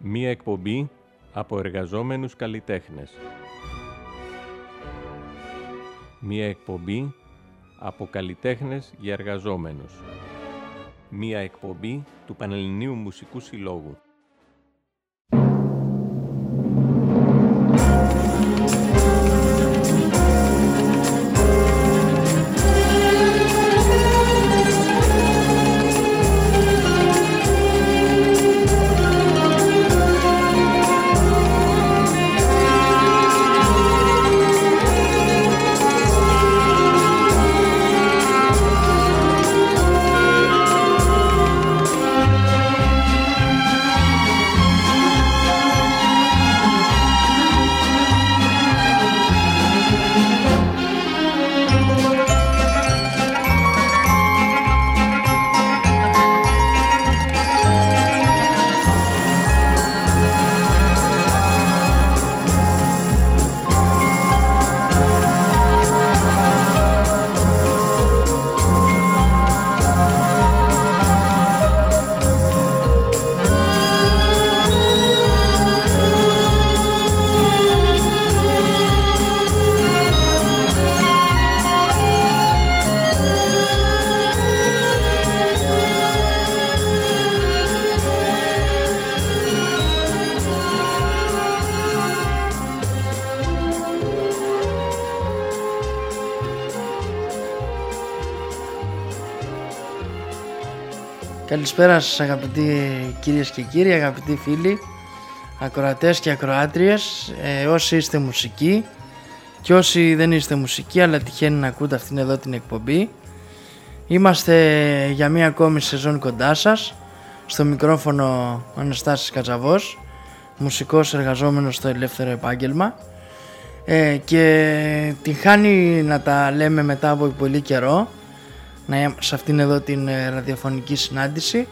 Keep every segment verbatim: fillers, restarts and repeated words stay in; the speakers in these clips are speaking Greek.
Μία εκπομπή από εργαζόμενους καλλιτέχνες. Μία εκπομπή από καλλιτέχνες για εργαζόμενους. Μία εκπομπή του Πανελληνίου Μουσικού Συλλόγου. Καλησπέρα σας αγαπητοί κυρίες και κύριοι, αγαπητοί φίλοι, ακροατές και ακροάτριες, ε, όσοι είστε μουσικοί και όσοι δεν είστε μουσικοί αλλά τυχαίνει να ακούτε αυτήν εδώ την εκπομπή. Είμαστε για μία ακόμη σεζόν κοντά σας. Στο μικρόφωνο ο Αναστάσης Κατσαβός, μουσικός εργαζόμενος στο ελεύθερο επάγγελμα, ε, και την χάνει να τα λέμε μετά από πολύ καιρό σε αυτήν εδώ την ραδιοφωνική συνάντηση.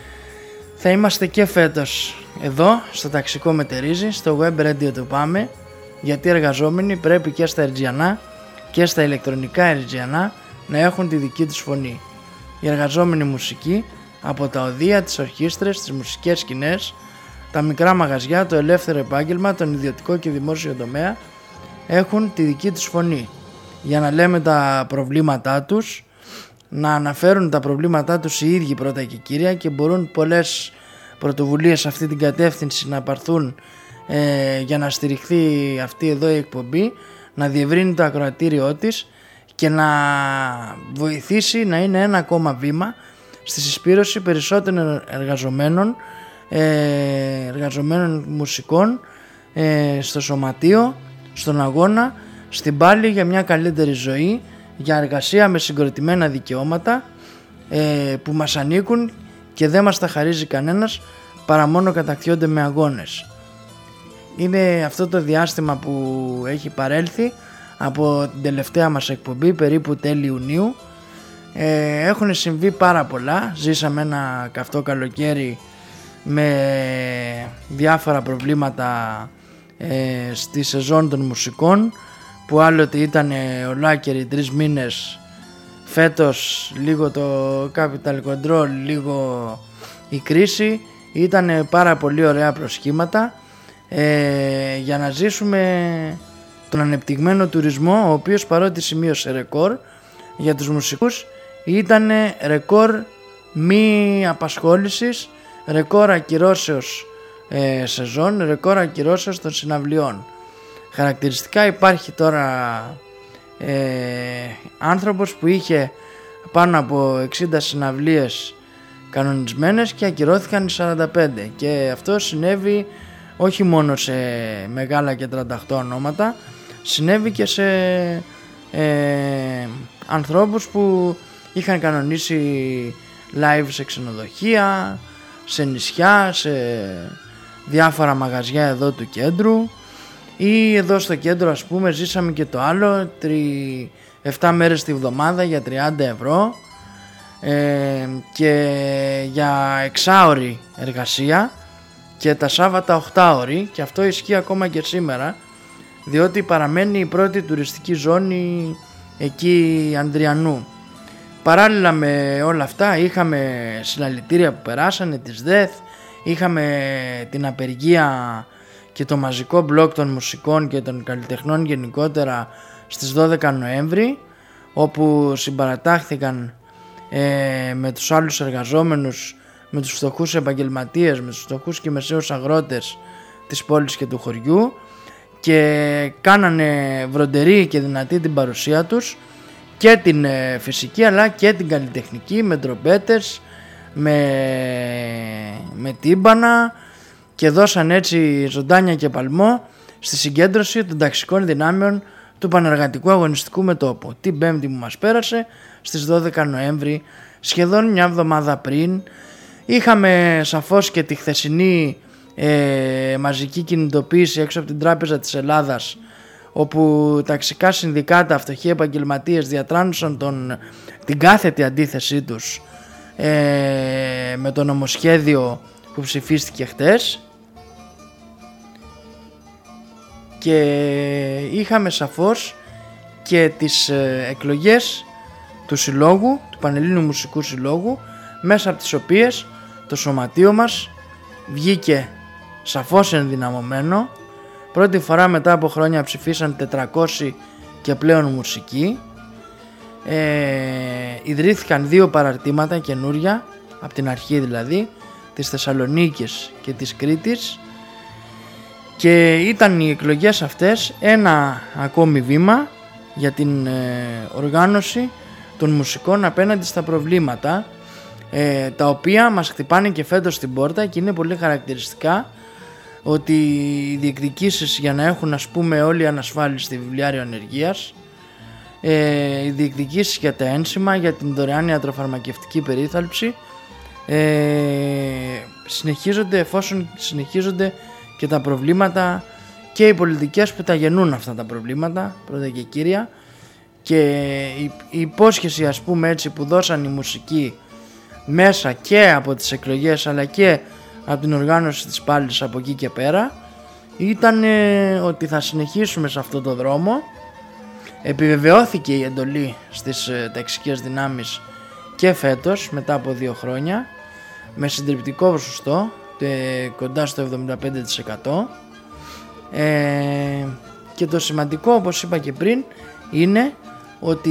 Θα είμαστε και φέτος εδώ στο ταξικό μετερίζει, στο web radio του Πάμε, γιατί οι εργαζόμενοι πρέπει και στα ερτζιανά και στα ηλεκτρονικά ερτζιανά να έχουν τη δική τους φωνή. Οι εργαζόμενοι μουσικοί από τα οδεία, τις ορχήστρες, τις μουσικές σκηνές, τα μικρά μαγαζιά, το ελεύθερο επάγγελμα, τον ιδιωτικό και δημόσιο τομέα έχουν τη δική τους φωνή για να λέμε τα προβλήματά τους, να αναφέρουν τα προβλήματά τους οι ίδιοι πρώτα και κύρια, και μπορούν πολλές πρωτοβουλίες σε αυτή την κατεύθυνση να πάρθουν ε, για να στηριχθεί αυτή εδώ η εκπομπή, να διευρύνει το ακροατήριό της και να βοηθήσει να είναι ένα ακόμα βήμα στη συσπήρωση περισσότερων εργαζομένων, ε, εργαζομένων μουσικών ε, στο σωματείο, στον αγώνα, στην πάλη για μια καλύτερη ζωή, για εργασία με συγκροτημένα δικαιώματα ε, που μας ανήκουν και δεν μας τα χαρίζει κανένας παρά μόνο κατακτιόνται με αγώνες. Είναι αυτό το διάστημα που έχει παρέλθει από την τελευταία μας εκπομπή, περίπου τέλη Ιουνίου. ε, έχουν συμβεί πάρα πολλά. Ζήσαμε ένα καυτό καλοκαίρι με διάφορα προβλήματα ε, στη σεζόν των μουσικών, που άλλοτε ήταν ολάκεροι τρεις μήνες, φέτος λίγο το capital control, λίγο η κρίση. Ήταν πάρα πολύ ωραία προσχήματα ε, για να ζήσουμε τον ανεπτυγμένο τουρισμό, ο οποίος παρότι σημείωσε ρεκόρ για τους μουσικούς, ήταν ρεκόρ μη απασχόλησης, ρεκόρ ακυρώσεως ε, σεζόν, ρεκόρ ακυρώσεως των συναυλιών. Χαρακτηριστικά υπάρχει τώρα ε, άνθρωπος που είχε πάνω από εξήντα συναυλίες κανονισμένες και ακυρώθηκαν οι σαράντα πέντε, και αυτό συνέβη όχι μόνο σε μεγάλα και τριάντα οκτώ ονόματα, συνέβη και σε ε, ανθρώπους που είχαν κανονίσει live σε ξενοδοχεία, σε νησιά, σε διάφορα μαγαζιά εδώ του κέντρου. Ή εδώ στο κέντρο, ας πούμε, ζήσαμε και το άλλο, τρι... επτά μέρες τη βδομάδα για τριάντα ευρώ ε, και για εξάωρη εργασία, και τα Σάββατα οκτάωρη, και αυτό ισχύει ακόμα και σήμερα, διότι παραμένει η πρώτη τουριστική ζώνη εκεί Ανδριανού. Παράλληλα με όλα αυτά είχαμε συλλαλητήρια που περάσανε της ΔΕΘ, είχαμε την απεργία και το μαζικό μπλοκ των μουσικών και των καλλιτεχνών γενικότερα στις δώδεκα Νοέμβρη, όπου συμπαρατάχθηκαν ε, με τους άλλους εργαζόμενους, με τους φτωχούς επαγγελματίες, με τους φτωχούς και μεσαίους αγρότες της πόλης και του χωριού, και κάνανε βροντερή και δυνατή την παρουσία τους, και την ε, φυσική αλλά και την καλλιτεχνική, με τρομπέτες, με, με τύμπανα, και δώσαν έτσι ζωντάνια και παλμό στη συγκέντρωση των ταξικών δυνάμεων του Πανεργατικού Αγωνιστικού Μετώπου την Πέμπτη που μας πέρασε στις δώδεκα Νοέμβρη, σχεδόν μια εβδομάδα πριν. Είχαμε σαφώς και τη χθεσινή ε, μαζική κινητοποίηση έξω από την Τράπεζα της Ελλάδας, όπου ταξικά συνδικάτα, φτωχοί επαγγελματίες διατράνουσαν τον, την κάθετη αντίθεσή τους ε, με το νομοσχέδιο που ψηφίστηκε χτες, και είχαμε σαφώς και τις ε, εκλογές του Συλλόγου, του Πανελλήνιου Μουσικού Συλλόγου, μέσα από τις οποίες το σωματείο μας βγήκε σαφώς ενδυναμωμένο. Πρώτη φορά μετά από χρόνια ψηφίσαν τετρακόσιοι και πλέον μουσικοί. Ε, ιδρύθηκαν δύο παραρτήματα καινούρια, από την αρχή δηλαδή, της Θεσσαλονίκης και της Κρήτης, και ήταν οι εκλογές αυτές ένα ακόμη βήμα για την ε, οργάνωση των μουσικών απέναντι στα προβλήματα, ε, τα οποία μας χτυπάνε και φέτος στην πόρτα, και είναι πολύ χαρακτηριστικά ότι οι διεκδικήσεις για να έχουν, ας πούμε, όλοι ανασφάλιστη βιβλιάριο ανεργίας, ε, οι διεκδικήσεις για τα ένσημα, για την δωρεάν ιατροφαρμακευτική περίθαλψη ε, συνεχίζονται, εφόσον συνεχίζονται και τα προβλήματα και οι πολιτικές που τα γεννούν αυτά τα προβλήματα, πρώτα και κύρια, και η, η υπόσχεση, ας πούμε έτσι, που δώσαν οι μουσικοί μέσα και από τις εκλογές αλλά και από την οργάνωση της πάλης από εκεί και πέρα, ήταν ε, ότι θα συνεχίσουμε σε αυτό το δρόμο. Επιβεβαιώθηκε η εντολή στις ε, ταξικές δυνάμεις και φέτος, μετά από δύο χρόνια, με συντριπτικό ποσοστό, ε, κοντά στο εβδομήντα πέντε τοις εκατό, ε, και το σημαντικό, όπως είπα και πριν, είναι ότι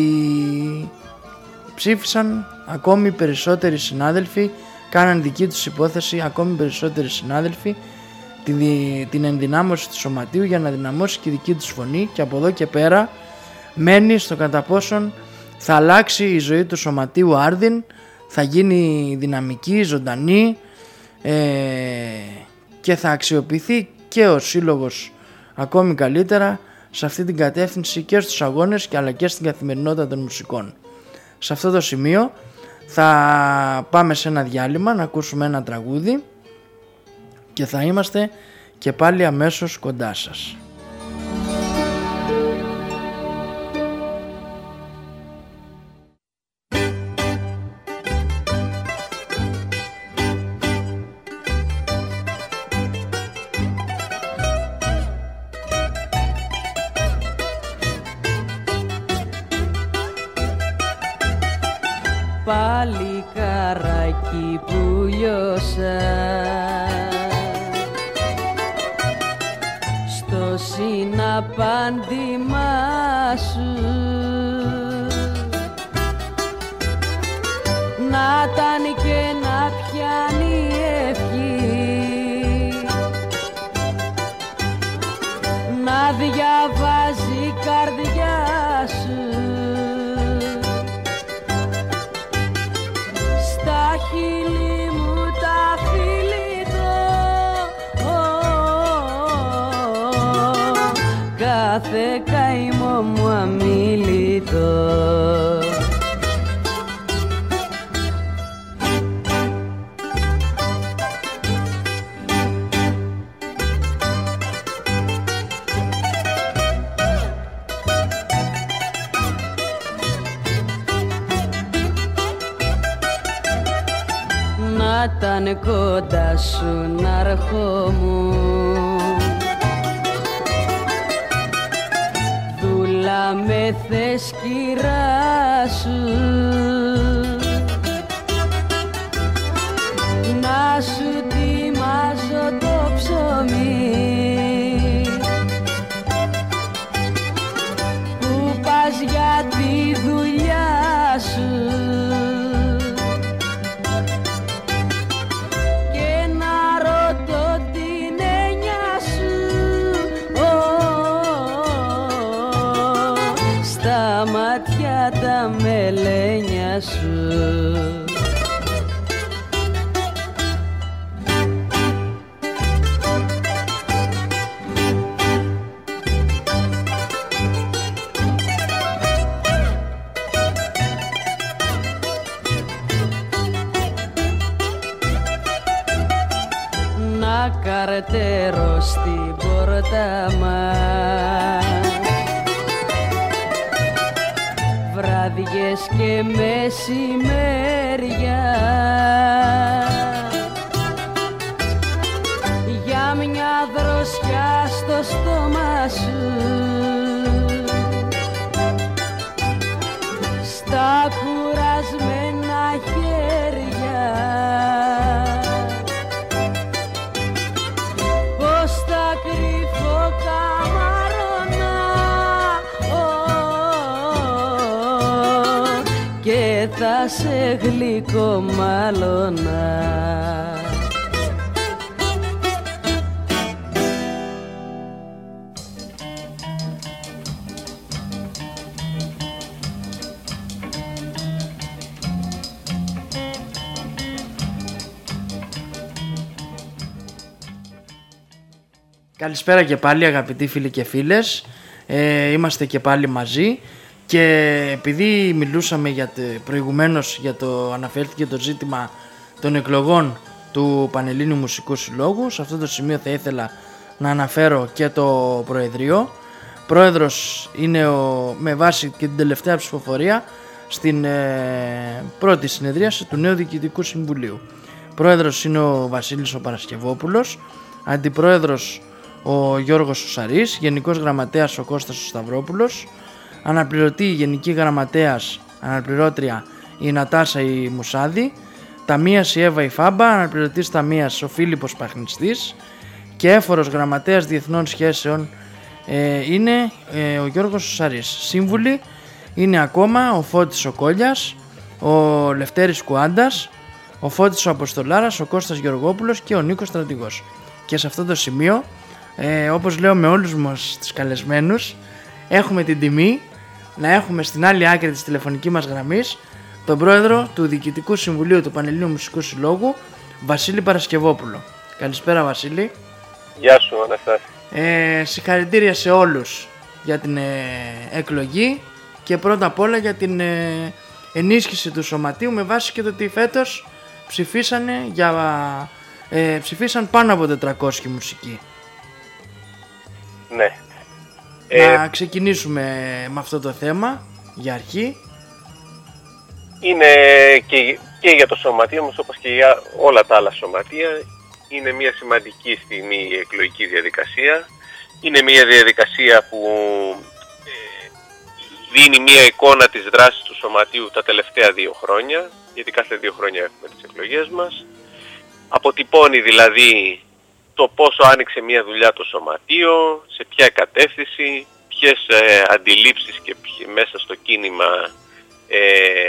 ψήφισαν ακόμη περισσότεροι συνάδελφοι, κάναν δική τους υπόθεση ακόμη περισσότεροι συνάδελφοι την, την ενδυνάμωση του σωματείου για να δυναμώσει και η δική τους φωνή, και από εδώ και πέρα μένει στο κατά πόσον θα αλλάξει η ζωή του σωματείου άρδιν, θα γίνει δυναμική, ζωντανή, ε, και θα αξιοποιηθεί και ο σύλλογος ακόμη καλύτερα σε αυτή την κατεύθυνση και στους αγώνες και αλλά και στην καθημερινότητα των μουσικών. Σε αυτό το σημείο θα πάμε σε ένα διάλειμμα να ακούσουμε ένα τραγούδι και θα είμαστε και πάλι αμέσως κοντά σας. Παλικάρακι που λιώσα στο συναπάντημά σου, να ήταν και να πιάνει ευχή, να διαβάζει η καρδιά σου, χείλη μου τα φιλητώ, κάθε καημό μου αμίλητο. Ήταν κοντά σου να ερχόμουν, δούλα με θες κυρά σου, να σου τιμά καρτέρο στην πόρτα μας. Βράδιες και μεσημέρια για μια δροσιά στο στόμα σου, στα κουρασμένα χέρια πως τα κρυφό καμαρώνα και θα σε γλυκομάλωνα. Καλησπέρα και πάλι αγαπητοί φίλοι και φίλες, ε, είμαστε και πάλι μαζί και επειδή μιλούσαμε για τε, προηγουμένως για το αναφέρθηκε το ζήτημα των εκλογών του Πανελλήνιου Μουσικού Συλλόγου, σε αυτό το σημείο θα ήθελα να αναφέρω και το Προεδρείο. Πρόεδρος είναι ο, με βάση και την τελευταία ψηφοφορία στην ε, πρώτη συνεδρίαση του νέου Διοικητικού Συμβουλίου. Πρόεδρος είναι ο Βασίλης ο Παρασκευόπουλος, αντιπρόεδρος ο Γιώργος ο Σαρής, γενικός γραμματέας ο Κώστας ο Σταυρόπουλος, αναπληρωτή γενική γραμματέας, αναπληρώτρια η Νατάσα η Μουσάδη, ταμείας η Εύα η Φάμπα, αναπληρωτής ταμείας ο Φίλιππος Παχνιστής και έφορος γραμματέας διεθνών σχέσεων ε, είναι ε, ο Γιώργος ο Σαρής. Σύμβουλοι είναι ακόμα ο Φώτης ο Κόλιας, ο Λευτέρης Κουάντας, ο Φώτης ο Αποστολάρας, ο Κώστας Γεωργόπουλος και ο Νίκος Στρατηγός. Και σε αυτό το σημείο, ε, όπως λέω με όλους μας τους καλεσμένους, έχουμε την τιμή να έχουμε στην άλλη άκρη της τηλεφωνικής μας γραμμής τον πρόεδρο του Διοικητικού Συμβουλίου του Πανελλήνιου Μουσικού Συλλόγου, Βασίλη Παρασκευόπουλο. Καλησπέρα Βασίλη. Γεια σου Αναστάση. Ε, συγχαρητήρια σε όλους για την ε, εκλογή και πρώτα απ' όλα για την ε, ενίσχυση του σωματείου, με βάση και το ότι φέτος ψηφίσανε για... Ε, ψηφίσαν πάνω από τετρακόσιοι μουσικοί. Ναι. Να ε, ξεκινήσουμε με αυτό το θέμα για αρχή. Είναι και, και για το σωματείο όμως, όπως και για όλα τα άλλα σωματεία, είναι μια σημαντική στιγμή η εκλογική διαδικασία. Είναι μια διαδικασία που ε, δίνει μια εικόνα της δράσης του σωματείου τα τελευταία δύο χρόνια, γιατί κάθε δύο χρόνια έχουμε τις εκλογές μας. Αποτυπώνει δηλαδή το πόσο άνοιξε μια δουλειά το σωματείο, σε ποια κατεύθυνση, ποιες ε, αντιλήψεις και ποιες, μέσα στο κίνημα ε,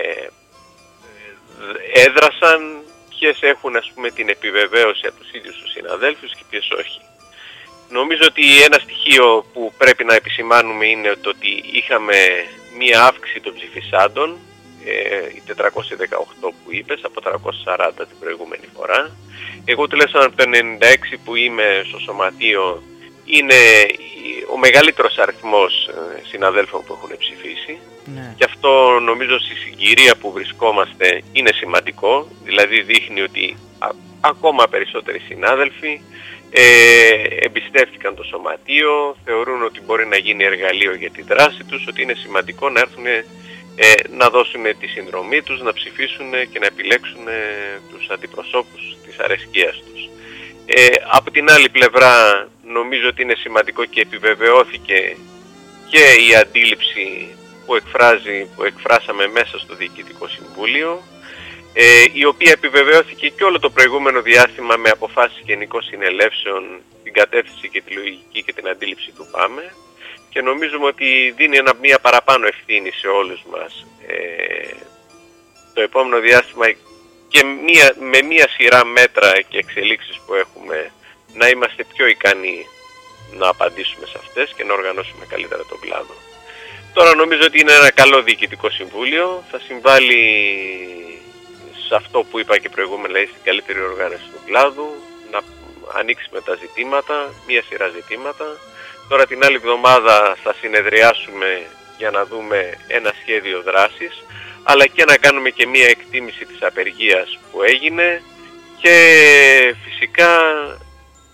έδρασαν, ποιες έχουν ας πούμε την επιβεβαίωση από τους ίδιους τους συναδέλφους και ποιες όχι. Νομίζω ότι ένα στοιχείο που πρέπει να επισημάνουμε είναι το ότι είχαμε μια αύξηση των ψηφισάντων, οι τετρακόσιοι δεκαοκτώ που είπες, από τριακόσιοι σαράντα την προηγούμενη φορά. Εγώ τουλάχιστον από το ενενήντα έξι που είμαι στο σωματείο είναι ο μεγαλύτερος αριθμός συναδέλφων που έχουν ψηφίσει. Ναι. Και αυτό νομίζω στη συγκυρία που βρισκόμαστε είναι σημαντικό, δηλαδή δείχνει ότι α, ακόμα περισσότεροι συνάδελφοι ε, εμπιστεύτηκαν το σωματείο, θεωρούν ότι μπορεί να γίνει εργαλείο για τη δράση τους, ότι είναι σημαντικό να έρθουν Ε, να δώσουν τη συνδρομή τους, να ψηφίσουν και να επιλέξουν ε, τους αντιπροσώπους της αρεσκίας τους. Ε, από την άλλη πλευρά νομίζω ότι είναι σημαντικό και επιβεβαιώθηκε και η αντίληψη που, εκφράζει, που εκφράσαμε μέσα στο Διοικητικό Συμβούλιο, ε, η οποία επιβεβαιώθηκε και όλο το προηγούμενο διάστημα με αποφάσεις γενικών συνελεύσεων, την κατεύθυνση και τη λογική και την αντίληψη του ΠΑΜΕ. Και νομίζουμε ότι δίνει ένα, μια παραπάνω ευθύνη σε όλους μας ε, το επόμενο διάστημα και μια, με μια σειρά μέτρα και εξελίξεις που έχουμε να είμαστε πιο ικανοί να απαντήσουμε σε αυτές και να οργανώσουμε καλύτερα τον κλάδο. Τώρα νομίζω ότι είναι ένα καλό διοικητικό συμβούλιο, θα συμβάλλει σε αυτό που είπα και προηγούμενα, δηλαδή στην καλύτερη οργάνωση του κλάδου, να ανοίξει με τα ζητήματα, μια σειρά ζητήματα. Τώρα την άλλη εβδομάδα θα συνεδριάσουμε για να δούμε ένα σχέδιο δράσης, αλλά και να κάνουμε και μία εκτίμηση της απεργίας που έγινε και φυσικά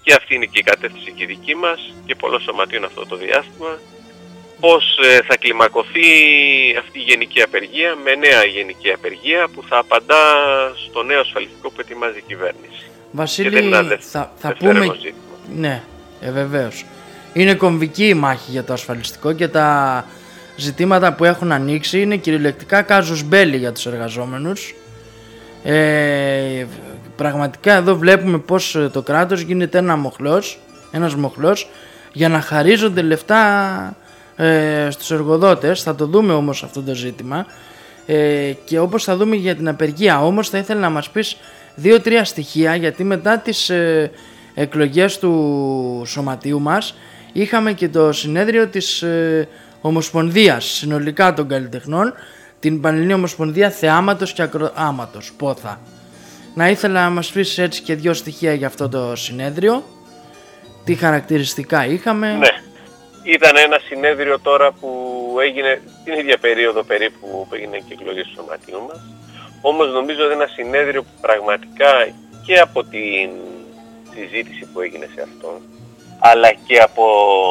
και αυτή είναι και η κατεύθυνση και η δική μας και πολλών σωματείων αυτό το διάστημα, πώς ε, θα κλιμακωθεί αυτή η γενική απεργία με νέα γενική απεργία που θα απαντά στο νέο ασφαλιστικό που ετοιμάζει η κυβέρνηση. Βασίλη, θα, θα πούμε... Ναι, ε, βεβαίως. Είναι κομβική η μάχη για το ασφαλιστικό και τα ζητήματα που έχουν ανοίξει είναι κυριολεκτικά κάζους μπέλι για τους εργαζόμενους. Ε, πραγματικά εδώ βλέπουμε πως το κράτος γίνεται ένα μοχλός, ένας μοχλός για να χαρίζονται λεφτά ε, στους εργοδότες. Θα το δούμε όμως αυτό το ζήτημα ε, και όπως θα δούμε για την απεργία. Όμως θα ήθελα να μας πεις δύο-τρία στοιχεία, γιατί μετά τις ε, εκλογές του σωματείου μας είχαμε και το συνέδριο της ε, Ομοσπονδίας συνολικά των καλλιτεχνών, την Πανελληνία Ομοσπονδία Θεάματος και Ακροάματος, Πόθα. Να ήθελα να μας πεις έτσι και δύο στοιχεία για αυτό το συνέδριο, τι χαρακτηριστικά είχαμε. Ναι, ήταν ένα συνέδριο τώρα που έγινε την ίδια περίοδο περίπου που έγινε και εκλογές του σωματείου μας. Όμως νομίζω ότι είναι ένα συνέδριο που πραγματικά και από την συζήτηση που έγινε σε αυτό, αλλά και από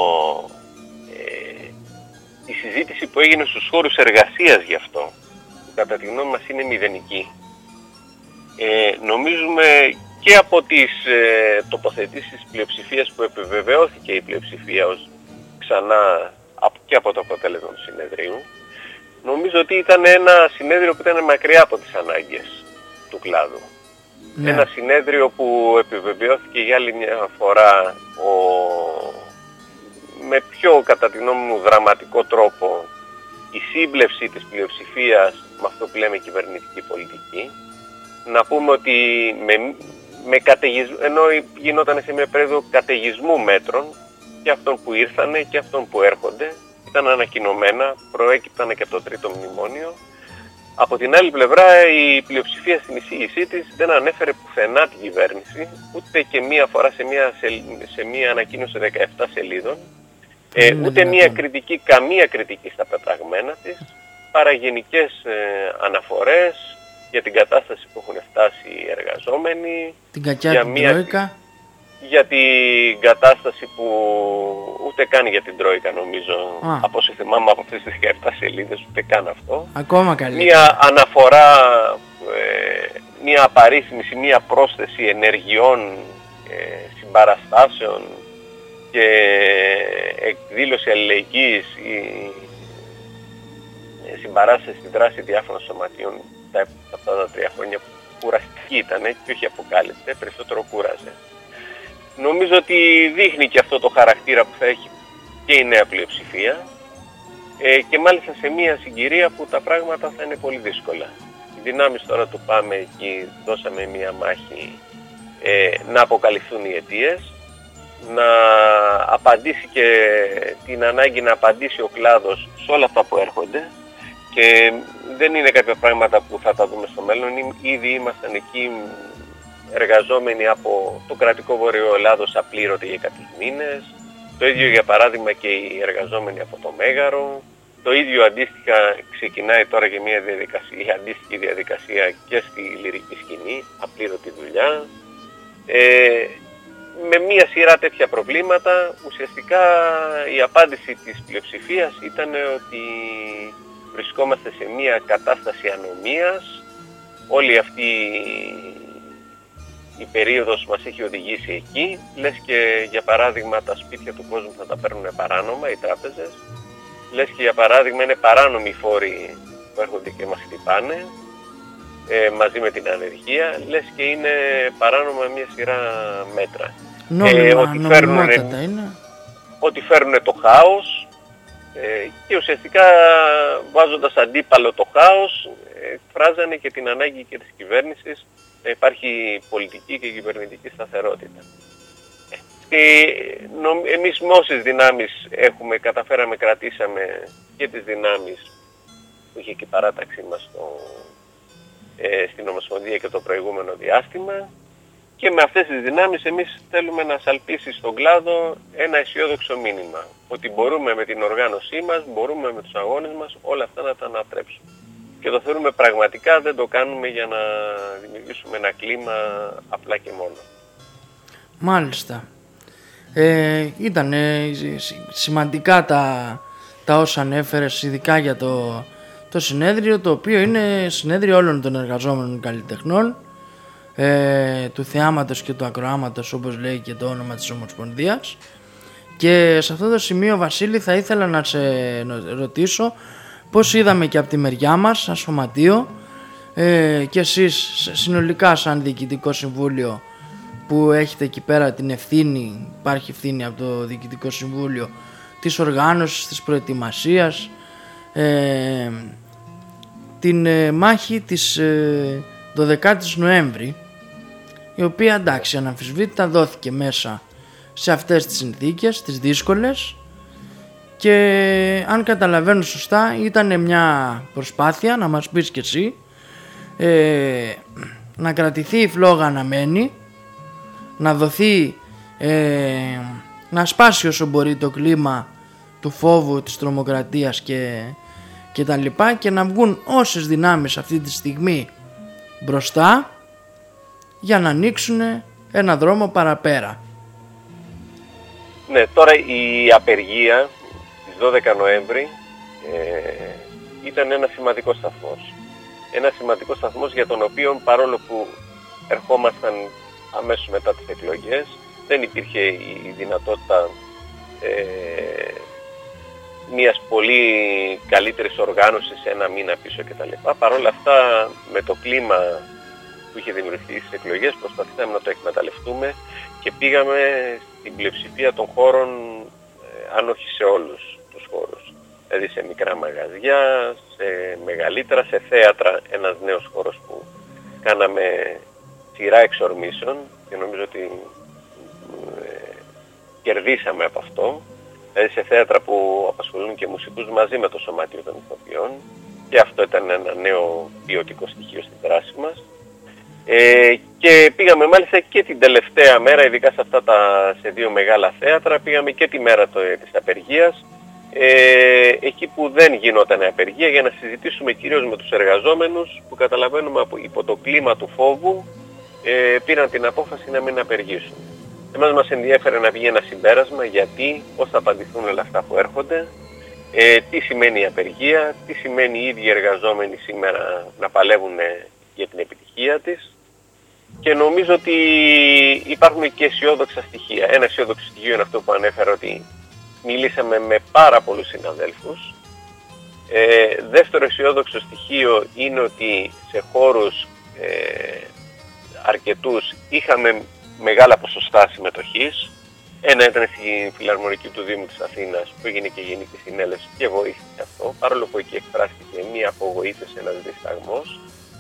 ε, τη συζήτηση που έγινε στους χώρους εργασίας γι' αυτό, που κατά τη γνώμη μας είναι μηδενική. Ε, νομίζουμε και από τις ε, τοποθετήσεις της πλειοψηφίας που επιβεβαιώθηκε η πλειοψηφία ως ξανά και από το αποτέλεσμα του συνεδρίου, νομίζω ότι ήταν ένα συνέδριο που ήταν μακριά από τις ανάγκες του κλάδου. Ναι. Ένα συνέδριο που επιβεβαιώθηκε για άλλη μια φορά ο... με πιο κατά τη γνώμη μου δραματικό τρόπο η σύμπλευση της πλειοψηφίας με αυτό που λέμε κυβερνητική πολιτική. Να πούμε ότι με, με καταιγισ... ενώ γινόταν σε μια περίοδο καταιγισμού μέτρων και αυτών που ήρθανε και αυτών που έρχονται, ήταν ανακοινωμένα, προέκυπταν και από το τρίτο μνημόνιο. Από την άλλη πλευρά η πλειοψηφία στην εισήγησή της δεν ανέφερε πουθενά την κυβέρνηση, ούτε και μία φορά σε μία, σε μία ανακοίνωση δεκαεπτά σελίδων, ε, ούτε μία κριτική, καμία κριτική στα πεπραγμένα της, παρά γενικές ε, αναφορές για την κατάσταση που έχουν φτάσει οι εργαζόμενοι, την κακιά για, την μία, Τρόικα. για την κατάσταση που ούτε καν για την Τρόικα νομίζω, Α. από όσο θυμάμαι από αυτές τις δεκαεπτά σελίδες, ούτε καν αυτό. Ακόμα καλύτερα. Μία αναφορά, ε, μία απαρίθμηση, μία πρόσθεση ενεργειών, ε, συμπαραστάσεων και εκδήλωση αλληλεγγύης ή ε, συμπαράσταση στη δράση διάφορων σωματείων τα, αυτά τα τρία χρόνια που κουραστική ήταν και όχι αποκάλυπτε, περισσότερο κούραζε. Νομίζω ότι δείχνει και αυτό το χαρακτήρα που θα έχει και η νέα πλειοψηφία ε, και μάλιστα σε μια συγκυρία που τα πράγματα θα είναι πολύ δύσκολα. Οι δυνάμεις τώρα του ΠΑΜΕ εκεί δώσαμε μια μάχη ε, να αποκαλυφθούν οι αιτίες, να απαντήσει και την ανάγκη να απαντήσει ο κλάδος σε όλα αυτά που έρχονται και δεν είναι κάποια πράγματα που θα τα δούμε στο μέλλον, ήδη ήμασταν εκεί εργαζόμενοι από το κρατικό Βόρειο Ελλάδος απλήρωτοι για κάποιους μήνες, το ίδιο για παράδειγμα και οι εργαζόμενοι από το Μέγαρο, το ίδιο αντίστοιχα ξεκινάει τώρα και μια διαδικασία, αντίστοιχη διαδικασία και στη λυρική σκηνή, απλήρωτη δουλειά. Ε, με μια σειρά τέτοια προβλήματα, ουσιαστικά η απάντηση της πλειοψηφίας ήταν ότι βρισκόμαστε σε μια κατάσταση ανομίας, όλη αυτή η περίοδος μας έχει οδηγήσει εκεί, λες και για παράδειγμα τα σπίτια του κόσμου θα τα παίρνουν παράνομα οι τράπεζες, λες και για παράδειγμα είναι παράνομοι οι φόροι που έρχονται και μας χτυπάνε ε, μαζί με την ανεργία, λες και είναι παράνομα μια σειρά μέτρα. Νόμιμα, ε, ότι, φέρνουν, είναι. ότι φέρνουν το χάος ε, και ουσιαστικά βάζοντας αντίπαλο το χάος εκφράζανε και την ανάγκη και της κυβέρνησης να υπάρχει πολιτική και κυβερνητική σταθερότητα. Και νομ, εμείς με όσες δυνάμεις έχουμε, καταφέραμε, κρατήσαμε και τις δυνάμεις που είχε και η παράταξή μας στο, ε, στην Ομοσπονδία και το προηγούμενο διάστημα, και με αυτές τις δυνάμεις εμείς θέλουμε να σαλπίσει στον κλάδο ένα αισιόδοξο μήνυμα. Ότι μπορούμε με την οργάνωσή μας, μπορούμε με τους αγώνες μας όλα αυτά να τα ανατρέψουμε. Και το θεωρούμε πραγματικά, δεν το κάνουμε για να δημιουργήσουμε ένα κλίμα απλά και μόνο. Μάλιστα. Ε, ήταν ε, σημαντικά τα, τα όσα ανέφερες, ειδικά για το, το συνέδριο, το οποίο είναι συνέδριο όλων των εργαζόμενων καλλιτεχνών, ε, του θεάματος και του ακροάματος, όπως λέει και το όνομα της Ομοσπονδίας. Και σε αυτό το σημείο, Βασίλη, θα ήθελα να σε ρωτήσω πώς είδαμε και από τη μεριά μας σαν σωματείο ε, και εσείς συνολικά σαν Διοικητικό Συμβούλιο που έχετε εκεί πέρα την ευθύνη, υπάρχει ευθύνη από το Διοικητικό Συμβούλιο της οργάνωσης, της προετοιμασίας, ε, την ε, μάχη της ε, δωδεκάτης Νοέμβρη, η οποία εντάξει αναμφισβήτητα δόθηκε μέσα σε αυτές τις συνθήκες, τις δύσκολες, και αν καταλαβαίνω σωστά ήταν μια προσπάθεια, να μας πεις και εσύ, ε, να κρατηθεί η φλόγα αναμένη, να δοθεί, ε, να σπάσει όσο μπορεί το κλίμα του φόβου, της τρομοκρατίας και, και τα λοιπά, και να βγουν όσες δυνάμεις αυτή τη στιγμή μπροστά για να ανοίξουν ένα δρόμο παραπέρα. Ναι, τώρα η απεργία της δώδεκα Νοέμβρη ε, ήταν ένα σημαντικό σταθμός. Ένα σημαντικό σταθμός για τον οποίο, παρόλο που ερχόμασταν αμέσως μετά τις εκλογές, δεν υπήρχε η δυνατότητα ε, μιας πολύ καλύτερης οργάνωσης ένα μήνα πίσω κτλ. Παρ' όλα αυτά, με το κλίμα που είχε δημιουργηθεί στις εκλογές, προσπαθήσαμε να το εκμεταλλευτούμε και πήγαμε στην πλειοψηφία των χώρων, ε, αν όχι σε όλους τους χώρους. Δηλαδή σε μικρά μαγαζιά, σε μεγαλύτερα, σε θέατρα, ένας νέος χώρος που κάναμε σειρά εξορμήσεων και νομίζω ότι ε, κερδίσαμε από αυτό. Δηλαδή σε θέατρα που απασχολούν και μουσικούς μαζί με το Σωματείο των Ηθοποιών, και αυτό ήταν ένα νέο ποιοτικό στοιχείο στην δράση μας. Ε, και πήγαμε μάλιστα και την τελευταία μέρα, ειδικά σε αυτά τα σε δύο μεγάλα θέατρα, πήγαμε και τη μέρα το, της απεργίας, ε, εκεί που δεν γινόταν απεργία, για να συζητήσουμε κυρίως με τους εργαζόμενους που καταλαβαίνουμε από, υπό το κλίμα του φόβου ε, πήραν την απόφαση να μην απεργήσουν. Εμάς μας ενδιέφερε να βγει ένα συμπέρασμα, γιατί, πώς θα απαντηθούν όλα αυτά που έρχονται, ε, τι σημαίνει η απεργία, τι σημαίνει οι ίδιοι εργαζόμενοι σήμερα να παλεύουν για την επιτυχία της, και νομίζω ότι υπάρχουν και αισιόδοξα στοιχεία. Ένα αισιόδοξο στοιχείο είναι αυτό που ανέφερα, ότι μιλήσαμε με πάρα πολλούς συναδέλφους. Ε, δεύτερο αισιόδοξο στοιχείο είναι ότι σε χώρους ε, αρκετούς είχαμε μεγάλα ποσοστά συμμετοχής. Ένα ήταν στη Φιλαρμονική του Δήμου της Αθήνας, που έγινε και γενική συνέλευση και βοήθησε αυτό, παρόλο που εκεί εκφράστηκε μία απογοήτευση, ένας δισταγμός.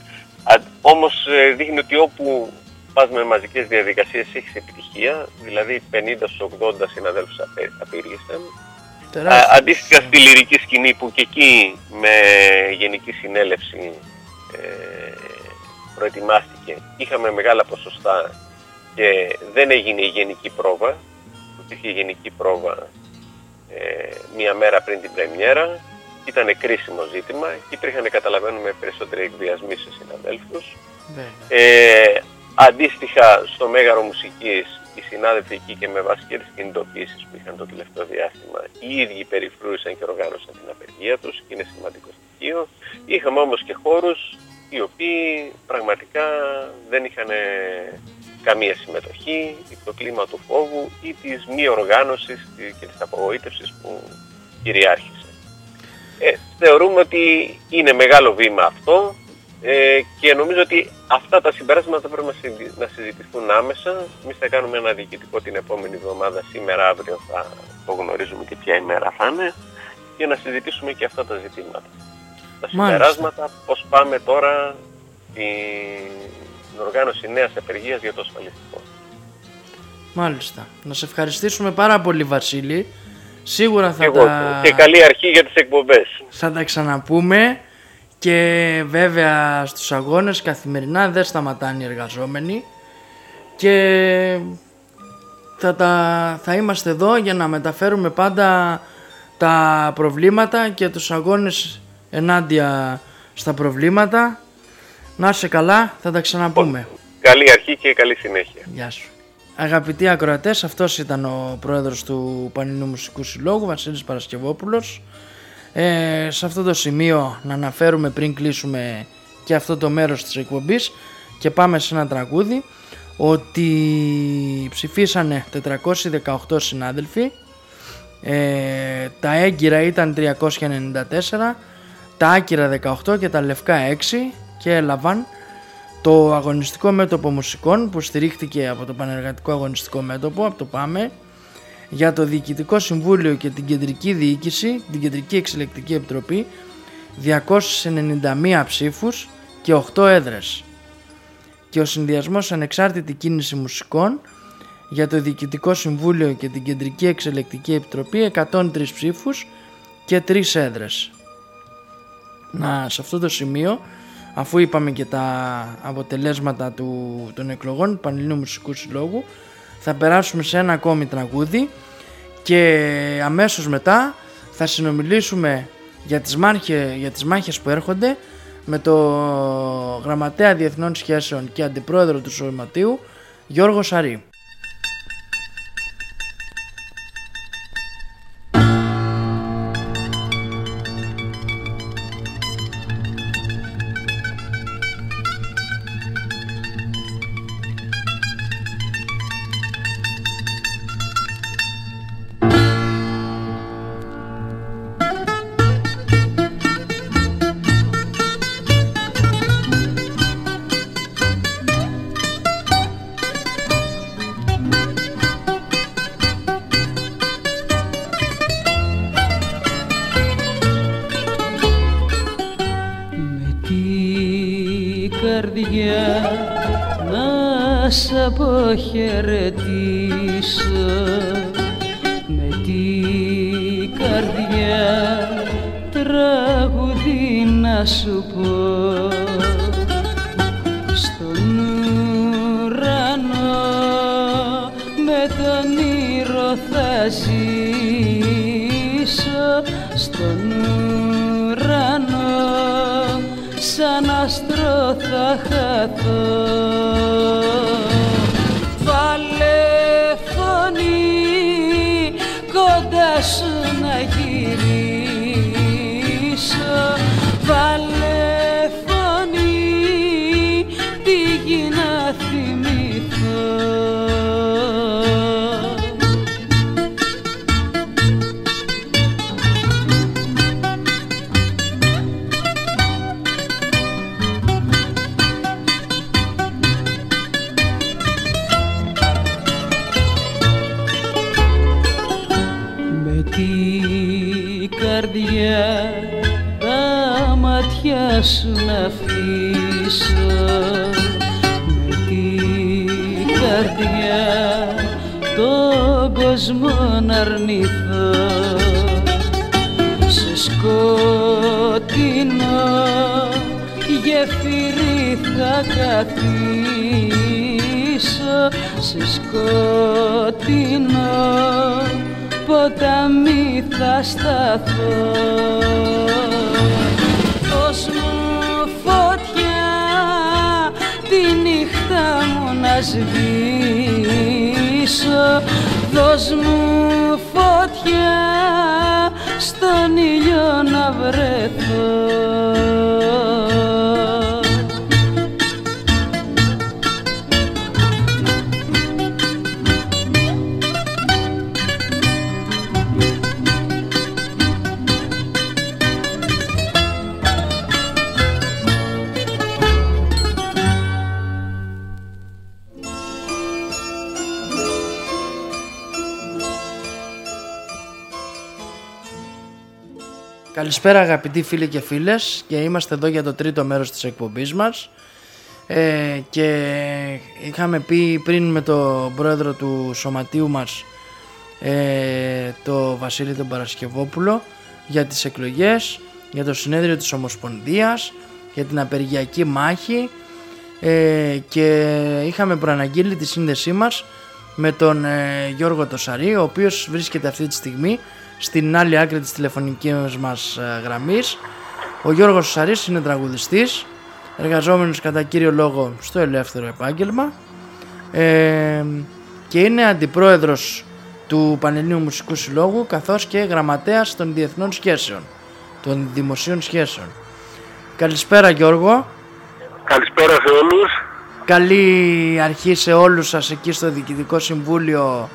Όμως δείχνει ότι όπου πας με μαζικές διαδικασίες έχεις επιτυχία, δηλαδή πενήντα στους ογδόντα συναδέλφους απήργησαν. Αντίστοιχα στη λυρική σκηνή, που και εκεί με γενική συνέλευση ε, προετοιμάστηκε, είχαμε μεγάλα ποσοστά και δεν έγινε η γενική πρόβα. Υπήρχε η γενική πρόβα ε, μία μέρα πριν την πρεμιέρα. Ήταν κρίσιμο ζήτημα και υπήρχαν, καταλαβαίνουμε, περισσότεροι εκβιασμοί σε συναδέλφους. Ε, αντίστοιχα στο Μέγαρο Μουσικής, οι συνάδελφοι εκεί, και με βάση και τις κινητοποιήσεις που είχαν το τελευταίο διάστημα, οι ίδιοι περιφρούησαν και οργάνωσαν την απεργία τους, και είναι σημαντικό στοιχείο. Είχαμε όμως και χώρους οι οποίοι πραγματικά δεν είχαν καμία συμμετοχή, το κλίμα του φόβου ή της μη οργάνωσης και της απογοήτευσης που κυριάρχησε. Ε, θεωρούμε ότι είναι μεγάλο βήμα αυτό, ε, και νομίζω ότι αυτά τα συμπεράσματα πρέπει να συζητηθούν άμεσα. Εμείς θα κάνουμε ένα διοικητικό την επόμενη εβδομάδα, σήμερα, αύριο θα το γνωρίζουμε και ποια ημέρα θα είναι, για να συζητήσουμε και αυτά τα ζητήματα. Τα συμπεράσματα, πώς πάμε τώρα στην οργάνωση νέας απεργίας για το ασφαλιστικό. Μάλιστα. Να σε ευχαριστήσουμε πάρα πολύ, Βασίλη. Σίγουρα θα Εγώ, τα... και καλή αρχή για τις εκπομπές. Θα τα ξαναπούμε, και βέβαια στους αγώνες καθημερινά δεν σταματάνε οι εργαζόμενοι, και θα, τα... θα είμαστε εδώ για να μεταφέρουμε πάντα τα προβλήματα και τους αγώνες ενάντια στα προβλήματα. Να είσαι καλά, θα τα ξαναπούμε. Καλή αρχή και καλή συνέχεια. Γεια σου. Αγαπητοί ακροατές, αυτός ήταν ο πρόεδρος του Πανελληνίου Μουσικού Συλλόγου, Βασίλης Παρασκευόπουλος. Ε, σε αυτό το σημείο να αναφέρουμε πριν κλείσουμε και αυτό το μέρος της εκπομπής και πάμε σε ένα τραγούδι, ότι ψηφίσανε τετρακόσιοι δεκαοκτώ συνάδελφοι, ε, τα έγκυρα ήταν τριακόσια ενενήντα τέσσερα, τα άκυρα δεκαοκτώ και τα λευκά έξι, και έλαβαν το αγωνιστικό μέτωπο μουσικών που στηρίχθηκε από το Πανεργατικό Αγωνιστικό Μέτωπο, από το ΠΑΜΕ, για το Διοικητικό Συμβούλιο και την Κεντρική Διοίκηση, την Κεντρική Εξελεκτική Επιτροπή, διακόσιες ενενήντα μία ψήφους και οκτώ έδρες. Και ο συνδυασμός Ανεξάρτητη Κίνηση Μουσικών για το Διοικητικό Συμβούλιο και την Κεντρική Εξελεκτική Επιτροπή, εκατόν τρεις ψήφους και τρεις έδρες. Να, σε αυτό το σημείο, αφού είπαμε και τα αποτελέσματα του, των εκλογών του Πανελληνίου Μουσικού Συλλόγου, θα περάσουμε σε ένα ακόμη τραγούδι και αμέσως μετά θα συνομιλήσουμε για τις, μάχες, για τις μάχες που έρχονται με το Γραμματέα Διεθνών Σχέσεων και Αντιπρόεδρο του Σωματείου Γιώργο Σαρή. Αποχαιρετήσω με την καρδιά, τραγουδί να σου πω. Στον ουρανό με τον ήρω θα ζήσω, στον ουρανό σαν άστρο θα χαθώ. Κοντά σου να γυρίσω, βάλε φωνή τη γη να θυμηθώ. Τα μάτια σου να αφήσω, με την καρδιά τον κόσμο να αρνηθώ. Σε σκοτεινό γεφύρι θα καθίσω, σε σκοτεινό ποτάμι θα σταθώ. Δώσ' μου φωτιά τη νύχτα μου να σβήσω, δώσ' μου φωτιά στον ήλιο να βρεθώ. Καλησπέρα αγαπητοί φίλοι και φίλες, και είμαστε εδώ για το τρίτο μέρος της εκπομπής μας, ε, και είχαμε πει πριν με τον πρόεδρο του σωματείου μας, ε, το Βασίλη τον Παρασκευόπουλο, για τις εκλογές, για το συνέδριο της Ομοσπονδίας, για την απεργιακή μάχη, ε, και είχαμε προαναγγείλει τη σύνδεσή μας με τον ε, Γιώργο το Σαρή, ο οποίος βρίσκεται αυτή τη στιγμή στην άλλη άκρη της τηλεφωνικής μας γραμμής. Ο Γιώργος Σαρής είναι τραγουδιστής, εργαζόμενος κατά κύριο λόγο στο ελεύθερο επάγγελμα, ε, και είναι αντιπρόεδρος του Πανελλήνιου Μουσικού Συλλόγου καθώς και γραμματέας των διεθνών σχέσεων, των δημοσίων σχέσεων. Καλησπέρα Γιώργο. Καλησπέρα σε όλους. Καλή αρχή σε όλους σας εκεί στο Διοικητικό Συμβούλιο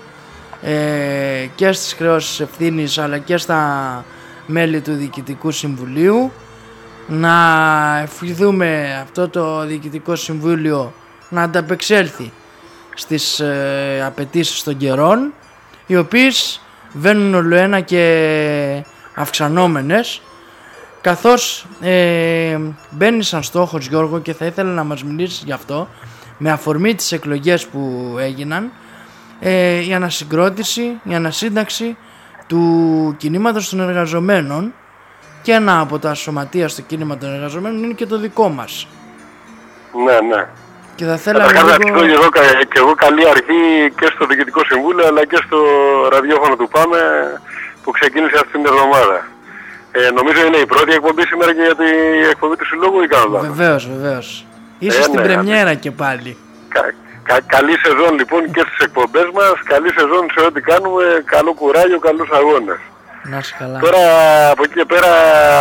ε, και στις χρεώσεις ευθύνης αλλά και στα μέλη του Διοικητικού Συμβουλίου. Να ευχηθούμε αυτό το Διοικητικό Συμβούλιο να ανταπεξέλθει στις ε, απαιτήσεις των καιρών, οι οποίες βαίνουν ολοένα και αυξανόμενες, καθώς ε, μπαίνει σαν στόχος, Γιώργο, και θα ήθελα να μας μιλήσεις γι' αυτό με αφορμή τις εκλογές που έγιναν, ε, η ανασυγκρότηση, η ανασύνταξη του κινήματος των εργαζομένων, και ένα από τα σωματεία στο κίνημα των εργαζομένων είναι και το δικό μας. Ναι, ναι. Και θα θέλαμε Καταρχάς λίγο... να ευχηθώ εγώ, και εγώ καλή αρχή και στο Διοικητικό Συμβούλιο αλλά και στο ραδιόφωνο του ΠΑΜΕ που ξεκίνησε αυτή την εβδομάδα. Ε, νομίζω είναι η πρώτη εκπομπή σήμερα και για την εκπομπή του Συλλόγου ή κάνω λάθος? Βεβαίως, βεβαίως. Είσαι ε, στην ναι, πρεμιέρα και πάλι. Κα, κα, καλή σεζόν λοιπόν και στις εκπομπές μας, καλή σεζόν σε ό,τι κάνουμε, καλό κουράγιο, καλούς αγώνες. Να είσαι καλά. Τώρα από εκεί και πέρα,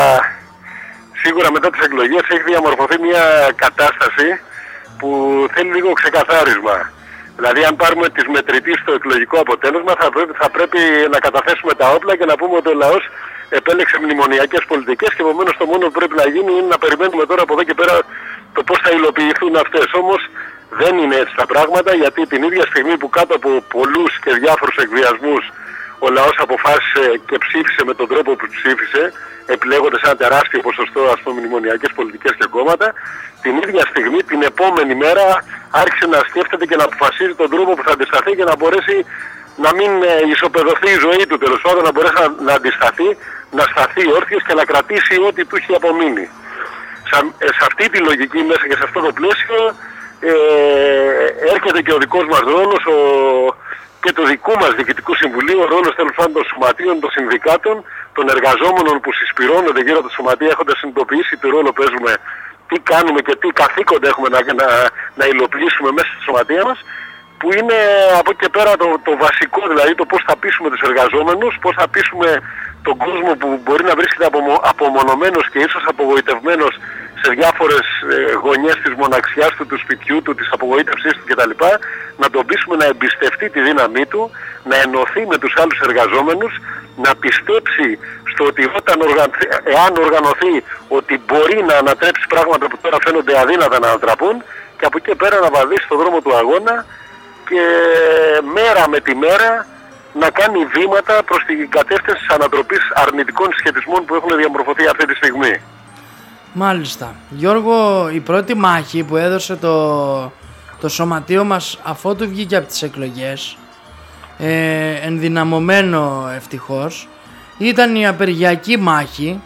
σίγουρα μετά τις εκλογές έχει διαμορφωθεί μια κατάσταση που θέλει λίγο ξεκαθάρισμα. Δηλαδή αν πάρουμε τις μετρητής στο εκλογικό αποτέλεσμα θα πρέπει, θα πρέπει να καταθέσουμε τα όπλα και να πούμε ότι ο λαός επέλεξε μνημονιακές πολιτικές και επομένως το μόνο που πρέπει να γίνει είναι να περιμένουμε τώρα από εδώ και πέρα το πώς θα υλοποιηθούν αυτές. Όμως δεν είναι έτσι τα πράγματα, γιατί την ίδια στιγμή που κάτω από πολλούς και διάφορους εκβιασμούς ο λαός αποφάσισε και ψήφισε με τον τρόπο που ψήφισε, επιλέγοντας ένα τεράστιο ποσοστό, ας πούμε, μνημονιακές πολιτικές και κόμματα, την ίδια στιγμή, την επόμενη μέρα, άρχισε να σκέφτεται και να αποφασίζει τον τρόπο που θα αντισταθεί και να μπορέσει να μην ισοπεδωθεί η ζωή του, τέλος πάντων, να μπορέσει να, να αντισταθεί, να σταθεί όρθιος και να κρατήσει ό,τι του έχει απομείνει. Σα, ε, σε αυτή τη λογική μέσα και σε αυτό το πλαίσιο ε, έρχεται και ο δικός μας ρόλος, ο, και του δικού μας Διοικητικού Συμβουλίου, ο ρόλος τέλος πάντων των σωματείων, των συνδικάτων, των εργαζόμενων που συσπηρώνονται γύρω από τα σωματεία, έχοντας συνειδητοποιήσει τι ρόλο παίζουμε, τι κάνουμε και τι καθήκοντα έχουμε να, να, να υλοποιήσουμε μέσα στη σωματεία μας, που είναι από εκεί και πέρα το, το βασικό, δηλαδή το πώς θα πείσουμε τους εργαζόμενους, πώς θα πείσουμε τον κόσμο που μπορεί να βρίσκεται απομο, απομονωμένος και ίσως απογοητευμένος σε διάφορες ε, γωνιές της μοναξιάς του, του σπιτιού του, της απογοήτευσής του κτλ. Να τον πείσουμε να εμπιστευτεί τη δύναμή του, να ενωθεί με τους άλλους εργαζόμενους, να πιστέψει στο ότι όταν οργανωθεί, εάν οργανωθεί, ότι μπορεί να ανατρέψει πράγματα που τώρα φαίνονται αδύνατα να ανατραπούν, και από εκεί πέρα να βαδίσει στον δρόμο του αγώνα και μέρα με τη μέρα να κάνει βήματα προς την κατεύθυνση της ανατροπής αρνητικών συσχετισμών που έχουν διαμορφωθεί αυτή τη στιγμή. Μάλιστα. Γιώργο, η πρώτη μάχη που έδωσε το, το σωματείο μας αφότου βγήκε από τις εκλογές, ε, ενδυναμωμένο ευτυχώς, ήταν η απεργιακή μάχη.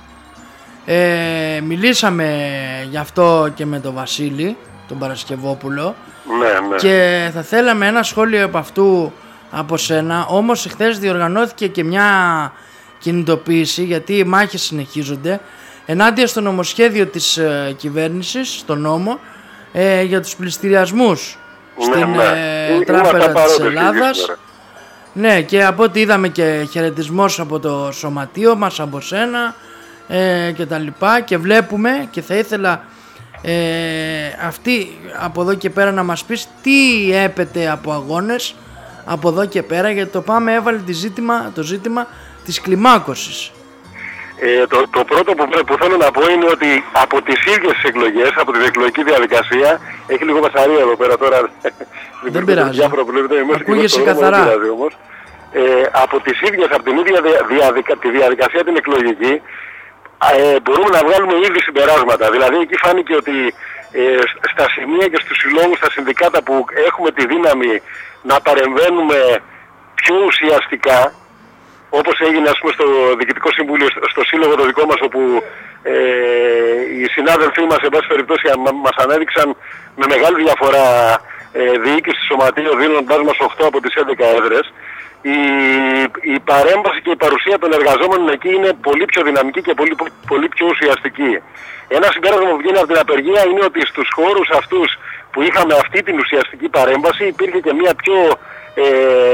Ε, μιλήσαμε γι' αυτό και με τον Βασίλη, τον Παρασκευόπουλο. Ναι, ναι. Και θα θέλαμε ένα σχόλιο από αυτού από σένα. Όμως χθες διοργανώθηκε και μια κινητοποίηση, γιατί οι μάχες συνεχίζονται, ενάντια στο νομοσχέδιο της ε, κυβέρνησης, στο νόμο ε, για τους πληστηριασμούς, ναι, στην ναι. Ε, Τράπεζα της Ελλάδας. Ναι, και από ό,τι είδαμε και χαιρετισμός από το σωματείο μας, από σένα ε, και τα λοιπά, και βλέπουμε, και θα ήθελα ε, αυτή από εδώ και πέρα να μας πεις τι έπεται από αγώνες από εδώ και πέρα, γιατί το ΠΑΜΕ έβαλε το ζήτημα, το ζήτημα της κλιμάκωσης. Ε, το, το πρώτο που, που θέλω να πω είναι ότι από τις ίδιες τις εκλογές, από την εκλογική διαδικασία, έχει λίγο βασαρία εδώ πέρα τώρα. Δεν πειράζει. Ακούγεσαι καθαρά. Δεν πειράζει όμως. Ε, από τις ίδιες, από την ίδια διαδικα, τη διαδικασία την εκλογική, ε, μπορούμε να βγάλουμε ήδη συμπεράσματα. Δηλαδή εκεί φάνηκε ότι ε, στα σημεία και στους συλλόγους, στα συνδικάτα που έχουμε τη δύναμη να παρεμβαίνουμε πιο ουσιαστικά, όπως έγινε ας πούμε στο Διοικητικό Συμβούλιο, στο σύλλογο το δικό μας, όπου ε, οι συνάδελφοί μας, εν πάση περιπτώσει, μας ανέδειξαν με μεγάλη διαφορά ε, διοίκηση στο σωματείο, δίνοντάς μας οκτώ από τις έντεκα έδρες. Η, η παρέμβαση και η παρουσία των εργαζόμενων εκεί είναι πολύ πιο δυναμική και πολύ, πολύ πιο ουσιαστική. Ένα συμπέρασμα που βγαίνει από την απεργία είναι ότι στους χώρους αυτούς που είχαμε αυτή την ουσιαστική παρέμβαση, υπήρχε και μια πιο ε,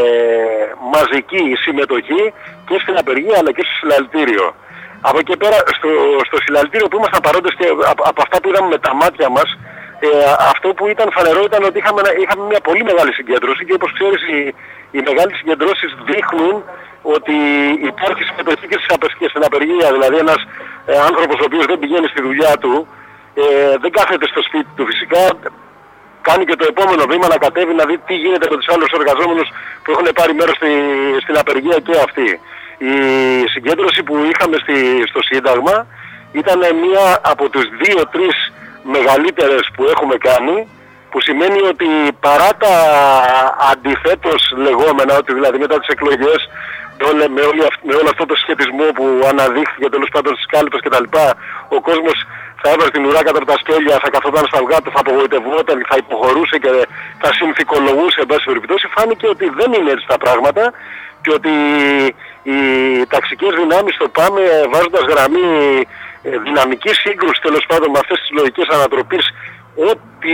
μαζική συμμετοχή και στην απεργία αλλά και στο συλλαλητήριο. Από εκεί πέρα στο, στο συλλαλητήριο που ήμασταν παρόντες και από, από αυτά που είδαμε με τα μάτια μας, ε, αυτό που ήταν φανερό ήταν ότι είχαμε, είχαμε μια πολύ μεγάλη συγκέντρωση και όπως ξέρεις οι, οι μεγάλες συγκεντρώσεις δείχνουν ότι υπάρχει συμμετοχή και στην απεργία. Δηλαδή ένας ε, άνθρωπος ο οποίος δεν πηγαίνει στη δουλειά του, ε, δεν κάθεται στο σπίτι του φυσικά, κάνει και το επόμενο βήμα να κατέβει να δει τι γίνεται με τους άλλους εργαζόμενους που έχουν πάρει μέρος στη, στην απεργία και αυτοί. Η συγκέντρωση που είχαμε στη, στο Σύνταγμα ήταν μία από τους δύο-τρεις μεγαλύτερες που έχουμε κάνει, που σημαίνει ότι παρά τα αντιθέτως λεγόμενα, ότι δηλαδή μετά τις εκλογές με, όλη, με, όλη, με όλο αυτό το σχετισμό που αναδείχθηκε τέλος πάντων στις κάλπες κτλ, ο κόσμος θα έβαζε την ουρά κάτω από τα σκέλια, θα καθόταν στα αυγά του, θα απογοητευόταν, θα υποχωρούσε και θα συνθηκολογούσε εν πάση περιπτώσει. Φάνηκε ότι δεν είναι έτσι τα πράγματα και ότι οι ταξικές δυνάμεις στο ΠΑΜΕ, βάζοντας γραμμή δυναμική σύγκρουση τέλος πάντων με αυτές τις λογικές ανατροπής, ότι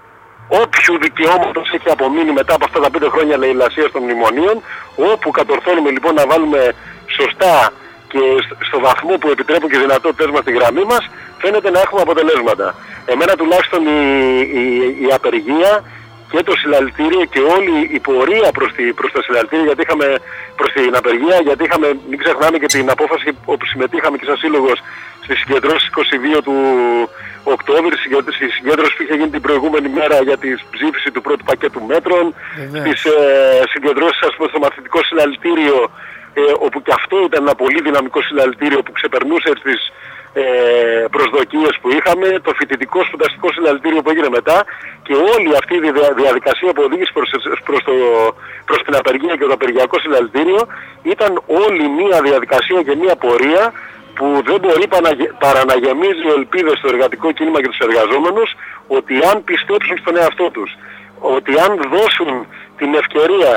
όποιου δικαιώματος έχει απομείνει μετά από αυτά τα πέντε χρόνια λαιλασίας των μνημονίων, όπου κατορθώνουμε λοιπόν να βάλουμε σωστά και στο βαθμό που επιτρέπουν και οι δυνατότητες μας τη γραμμή μας, φαίνεται να έχουμε αποτελέσματα. Εμένα τουλάχιστον η, η, η απεργία και το συλλαλητήριο και όλη η πορεία προς, τη, προς το συλλαλητήριο, γιατί είχαμε προς την απεργία, γιατί είχαμε, μην ξεχνάμε και την απόφαση όπου συμμετείχαμε και σαν σύλλογος στη συγκεντρώση είκοσι δύο του Οκτώβρη, στη συγκέντρωση που είχε γίνει την προηγούμενη μέρα για τη ψήφιση του πρώτου πακέτου μέτρων, στις ε, συγκεντρώσεις ας πούμε, στο μαθητικό συλλαλητήριο, ε, όπου και αυτό ήταν ένα πολύ δυναμικό συλλαλητήριο που ξεπερνούσε τις ε, προσδοκίες που είχαμε, το φοιτητικό σπουδαστικό συλλαλητήριο που έγινε μετά και όλη αυτή η διαδικασία που οδήγησε προς, προς, το, προς την απεργία και το απεργιακό συλλαλητήριο ήταν όλη μια διαδικασία και μια πορεία που δεν μπορεί παρά να γεμίζει ελπίδες στο εργατικό κίνημα και τους εργαζόμενους, ότι αν πιστέψουν στον εαυτό τους, ότι αν δώσουν την ευκαιρία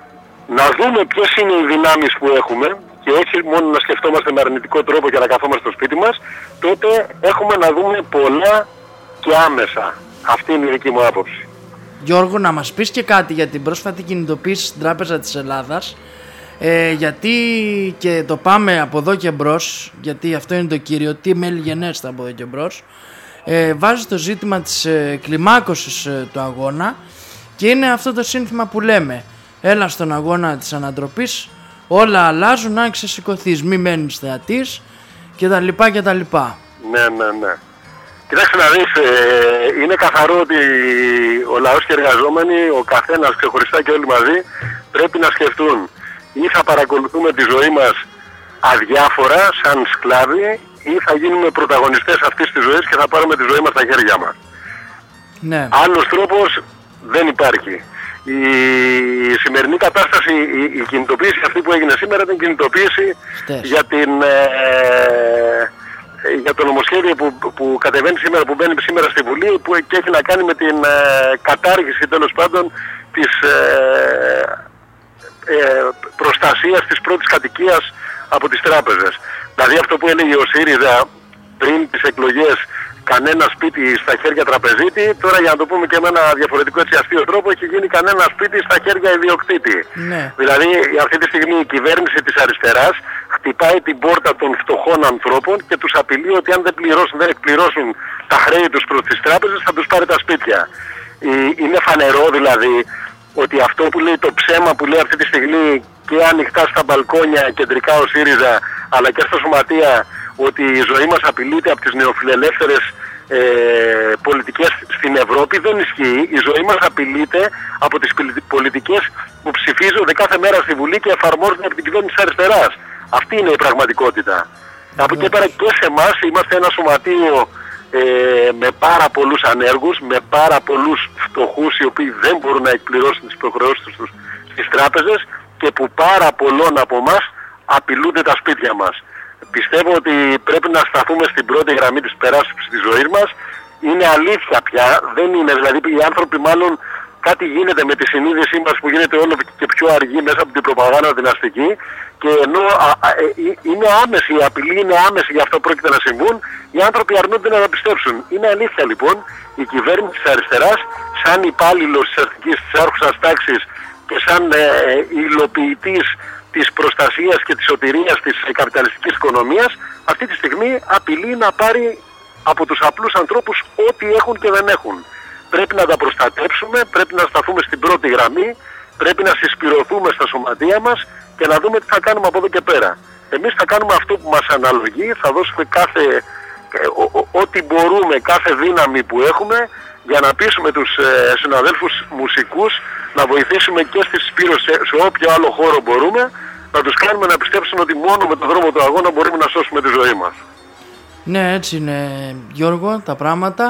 να δούμε ποιες είναι οι δυνάμεις που έχουμε και όχι μόνο να σκεφτόμαστε με αρνητικό τρόπο και να καθόμαστε στο σπίτι μας, τότε έχουμε να δούμε πολλά και άμεσα. Αυτή είναι η δική μου άποψη. Γιώργο, να μας πεις και κάτι για την πρόσφατη κινητοποίηση στην Τράπεζα της Ελλάδας, ε, γιατί και το πάμε από εδώ και μπρος, γιατί αυτό είναι το κύριο, τι μελγενέστε από εδώ και μπρος, ε, βάζει το ζήτημα της ε, κλιμάκωσης ε, του αγώνα και είναι αυτό το σύνθημα που λέμε, έλα στον αγώνα της ανατροπής, όλα αλλάζουν αν ξεσηκωθείς, μη μένεις θεατής και τα λοιπά και τα λοιπά. Ναι, ναι, ναι. Κοιτάξτε να δεις, ε, είναι καθαρό ότι ο λαός και οι εργαζόμενοι, ο καθένας ξεχωριστά και όλοι μαζί, πρέπει να σκεφτούν ή θα παρακολουθούμε τη ζωή μας αδιάφορα σαν σκλάβοι ή θα γίνουμε πρωταγωνιστές αυτής της ζωής και θα πάρουμε τη ζωή μας στα χέρια μας. Ναι. Άλλος τρόπος δεν υπάρχει. Η σημερινή κατάσταση, η, η κινητοποίηση αυτή που έγινε σήμερα ήταν κινητοποίηση για, την, ε, για το νομοσχέδιο που, που κατεβαίνει σήμερα, που μπαίνει σήμερα στη Βουλή που, και έχει να κάνει με την ε, κατάργηση τέλος πάντων της ε, ε, προστασίας της πρώτης κατοικίας από τις τράπεζες. Δηλαδή αυτό που έλεγε ο ΣΥΡΙΖΑ πριν τις εκλογές, κανένα σπίτι στα χέρια τραπεζίτη, τώρα για να το πούμε και με ένα διαφορετικό έτσι αστείο τρόπο, έχει γίνει κανένα σπίτι στα χέρια ιδιοκτήτη. Ναι. Δηλαδή αυτή τη στιγμή η κυβέρνηση της αριστεράς χτυπάει την πόρτα των φτωχών ανθρώπων και τους απειλεί ότι αν δεν πληρώσουν, δεν εκπληρώσουν τα χρέη τους προς τις τράπεζες θα τους πάρει τα σπίτια. Είναι φανερό δηλαδή ότι αυτό που λέει το ψέμα που λέει αυτή τη στιγμή και ανοιχτά στα μπαλκόνια κεντρικά ο ΣΥΡΙΖΑ αλλά και στα σωματεία, ότι η ζωή μας απειλείται από τις νεοφιλελεύθερες ε, πολιτικές στην Ευρώπη, δεν ισχύει. Η ζωή μας απειλείται από τις πολιτικές που ψηφίζονται κάθε μέρα στη Βουλή και εφαρμόζονται από την κυβέρνηση της αριστεράς. Αυτή είναι η πραγματικότητα. Mm. Από εκεί πέρα και σε εμάς είμαστε ένα σωματείο ε, με πάρα πολλούς ανέργους, με πάρα πολλούς φτωχούς οι οποίοι δεν μπορούν να εκπληρώσουν τις υποχρεώσεις τους στις τράπεζες και που πάρα πολλών από εμάς απειλούνται τα σπίτια μας. Πιστεύω ότι πρέπει να σταθούμε στην πρώτη γραμμή της περάσπισης της ζωής μας. Είναι αλήθεια πια, δεν είναι, δηλαδή οι άνθρωποι μάλλον κάτι γίνεται με τη συνείδησή μας που γίνεται όλο και πιο πιο αργή μέσα από την προπαγάνδα την αστική, και ενώ α, α, ε, είναι άμεση, η απειλή είναι άμεση για αυτό που πρόκειται να συμβούν, οι άνθρωποι αρνούνται να τα πιστέψουν. Είναι αλήθεια λοιπόν, η κυβέρνηση της αριστεράς, σαν υπάλληλος της αστικής, της άρχουσας τάξης και σαν ε, υλοποιητής της προστασίας και της σωτηρίας της καπιταλιστικής οικονομίας, αυτή τη στιγμή απειλεί να πάρει από τους απλούς ανθρώπους ό,τι έχουν και δεν έχουν. Πρέπει να τα προστατέψουμε, πρέπει να σταθούμε στην πρώτη γραμμή, πρέπει να συσπηρωθούμε στα σωματεία μας και να δούμε τι θα κάνουμε από εδώ και πέρα. Εμείς θα κάνουμε αυτό που μας αναλογεί, θα δώσουμε κάθε, ό,τι μπορούμε, κάθε δύναμη που έχουμε για να πείσουμε τους ε, συναδέλφους μουσικούς να βοηθήσουμε και στη συσπήρωση σε, σε όποιο άλλο χώρο μπορούμε, να τους κάνουμε να πιστέψουν ότι μόνο με τον δρόμο του αγώνα μπορούμε να σώσουμε τη ζωή μας. Ναι, έτσι είναι, Γιώργο, τα πράγματα.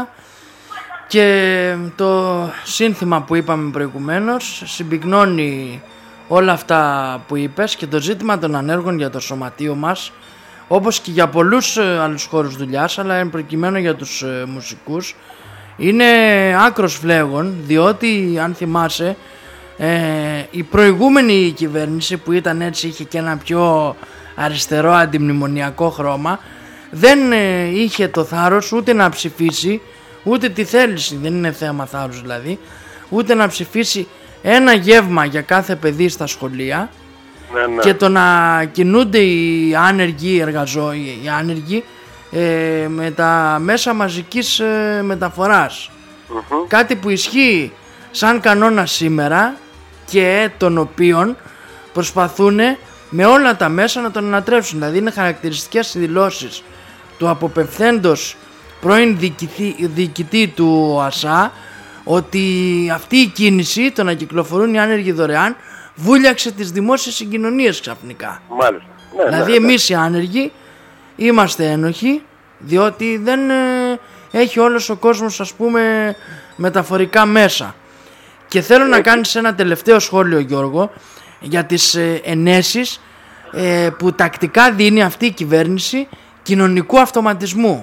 Και το σύνθημα που είπαμε προηγουμένως συμπυκνώνει όλα αυτά που είπες, και το ζήτημα των ανέργων για το σωματείο μας, όπως και για πολλούς άλλους χώρους δουλειάς, αλλά εν προκειμένου για τους ε, μουσικούς, είναι άκρος φλέγον, διότι αν θυμάσαι ε, η προηγούμενη κυβέρνηση, που ήταν έτσι, είχε και ένα πιο αριστερό αντιμνημονιακό χρώμα, δεν ε, είχε το θάρρος ούτε να ψηφίσει, ούτε τη θέληση, δεν είναι θέμα θάρρους δηλαδή, ούτε να ψηφίσει ένα γεύμα για κάθε παιδί στα σχολεία, ναι, ναι. Και το να κινούνται οι άνεργοι εργαζόμενοι, οι άνεργοι ε, με τα μέσα μαζικής ε, μεταφοράς. Mm-hmm. Κάτι που ισχύει σαν κανόνα σήμερα και των οποίων προσπαθούν με όλα τα μέσα να τον ανατρέψουν. Δηλαδή είναι χαρακτηριστικές δηλώσεις του αποπευθέντος πρώην διοικητή, διοικητή του ΟΑΣΑ, ότι αυτή η κίνηση, το να κυκλοφορούν οι άνεργοι δωρεάν, βούλιαξε τις δημόσιες συγκοινωνίες ξαφνικά. Μάλιστα. Ναι, δηλαδή ναι, ναι. Εμείς οι άνεργοι είμαστε ένοχοι, διότι δεν ε, έχει όλος ο κόσμος, ας πούμε, μεταφορικά μέσα. Και θέλω να κάνεις ένα τελευταίο σχόλιο, Γιώργο, για τις ε, ενέσεις ε, που τακτικά δίνει αυτή η κυβέρνηση κοινωνικού αυτοματισμού.